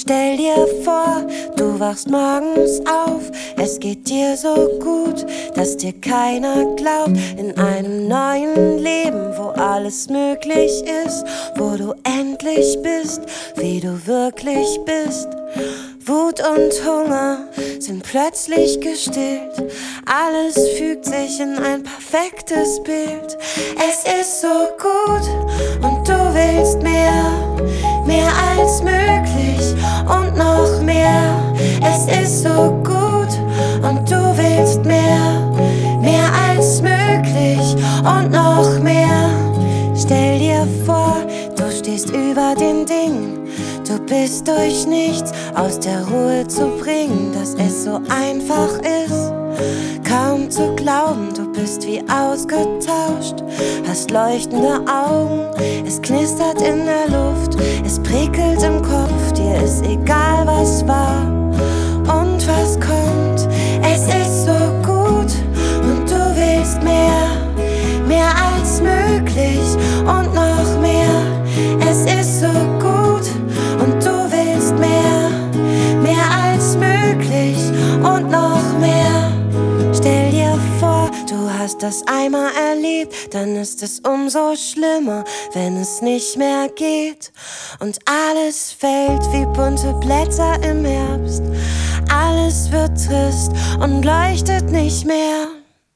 Stell dir vor, du wachst morgens auf, es geht dir so gut, dass dir keiner glaubt. In einem neuen Leben, wo alles möglich ist, wo du endlich bist, wie du wirklich bist. Wut und Hunger sind plötzlich gestillt, alles fügt sich in ein perfektes Bild. Es ist so gut und du willst mehr, mehr als möglich und noch mehr. Es ist so gut und du willst mehr, mehr als möglich und noch mehr. Stell dir vor, du stehst über den Dingen. Du bist durch nichts aus der Ruhe zu bringen, dass es so einfach ist. Kaum zu glauben, du bist wie ausgetauscht, hast leuchtende Augen, es knistert in der Luft, es prickelt im Kopf, dir ist egal, was war und was kommt. Es ist so gut und du willst mehr, mehr als möglich und noch mehr. Es ist so gut und du willst mehr, mehr als möglich und noch mehr. Stell dir vor, du hast das einmal erlebt, dann ist es umso schlimmer, wenn es nicht mehr geht. Und alles fällt wie bunte Blätter im Herbst, alles wird trist und leuchtet nicht mehr.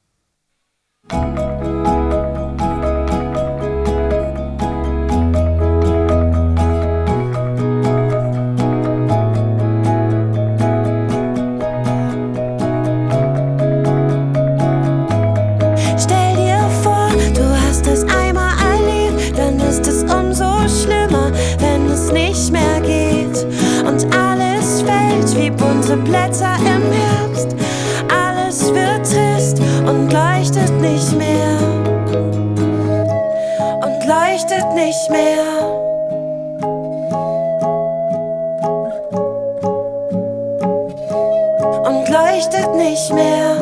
Blätter im Herbst, alles wird trist und leuchtet nicht mehr. Und leuchtet nicht mehr. Und leuchtet nicht mehr.